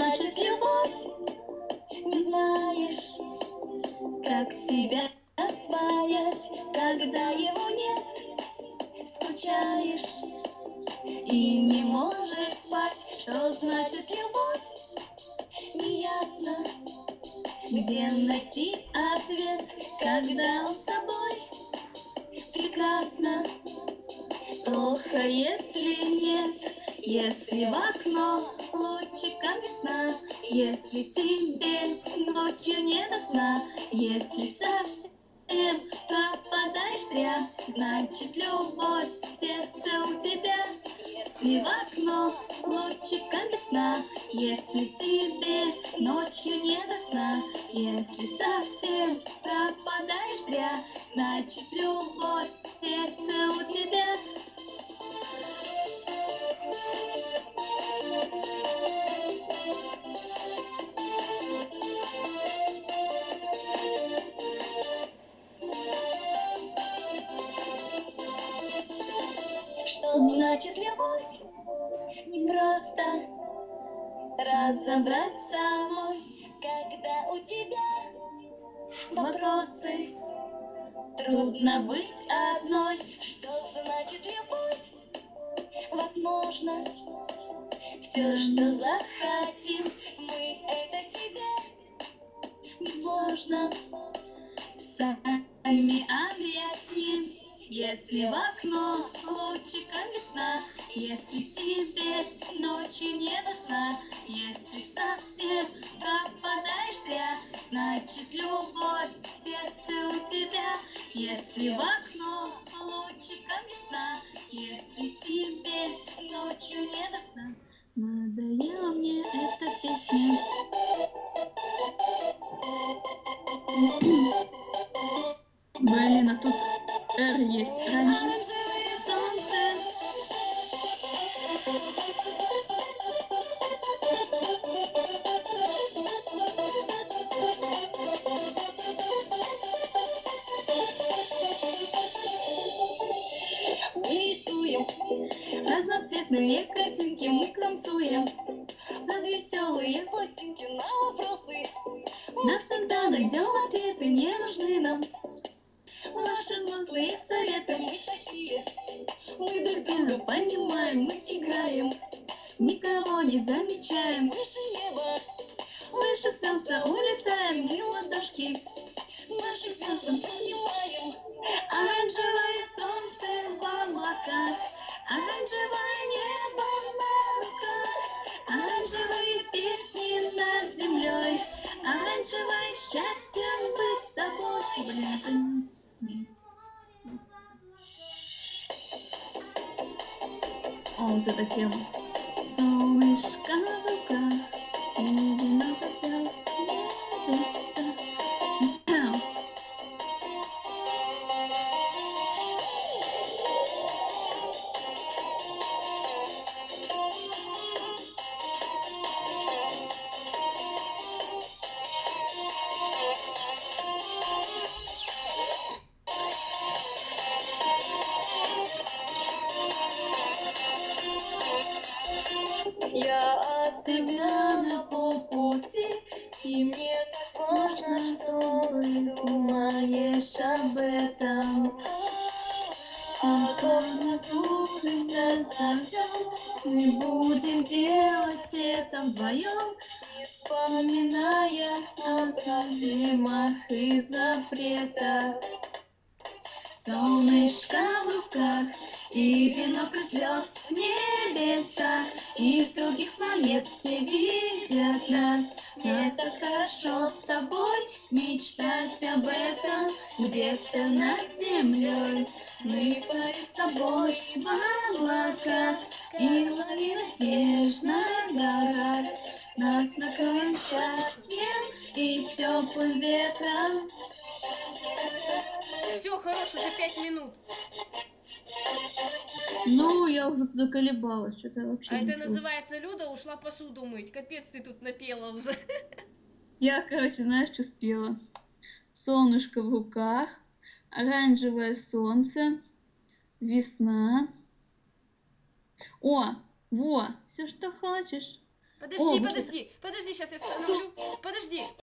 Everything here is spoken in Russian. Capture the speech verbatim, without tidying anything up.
значит любовь? Не знаешь, как тебя понять, когда его нет, скучаешь и не можешь спать. Что значит любовь? Неясно, где найти ответ, когда он с тобой. Прекрасно, плохо, если нет, если в окно лучиком весна, если тебе ночью не до сна, если совсем пропадаешь зря, значит любовь в сердце у тебя. Если в окно лучиком весна, если тебе ночью не до сна, если совсем пропадаешь зря, значит любовь в сердце у тебя. Что значит любовь? Не просто разобраться самой, когда у тебя вопросы. Трудно быть одной. Что значит любовь? Возможно, все, что захотим, мы это себе несложно сами объясним. Если в окно лучиком весна, если тебе ночью не до сна, если совсем пропадаешь зря, значит любовь в сердце у тебя. Если в окно лучиком весна, если тебе ночью не до сна. Надоела мне эта песня. Блин, а тут R есть. Оранжевое солнце. Мы рисуем разноцветные картинки, мы танцуем под веселые пластинки на вопросы. Навсегда найдем ответы, не нужны нам ваши злые советы. Мы такие, мы друг друга понимаем, мы играем, никого не замечаем. Выше неба, выше солнца улетаем, не ладошки наши звездам поднимаем. Оранжевое солнце в облаках, оранжевое небо на руках, оранжевые песни над землей, оранжевое счастье быть с тобой. Блин, это не... О, вот эта тема. Солнышко в руках, и много звезд небеса. Я от тебя на полпути, и мне так важно, что ты думаешь об этом. А когда тужится совсем, мы будем делать это вдвоем, не вспоминая о проблемах и запретах. Солнышко в руках и венок из звезд в небесах, из других планет все видят нас. Мне так хорошо с тобой мечтать об этом, где-то над землей. Мы парим с тобой в облаках и ловим на снежных горах. Нас накроет счастьем и теплым ветром. Все, хорош, уже пять минут. Ну, я уже заколебалась, что-то вообще. А это ничего. называется Люда ушла посуду мыть. Капец, ты тут напела уже. Я, короче, знаешь, что спела? Солнышко в руках, оранжевое солнце, весна. О, во, все, что хочешь. Подожди, О, вот подожди, подожди, сейчас я становлю. Подожди.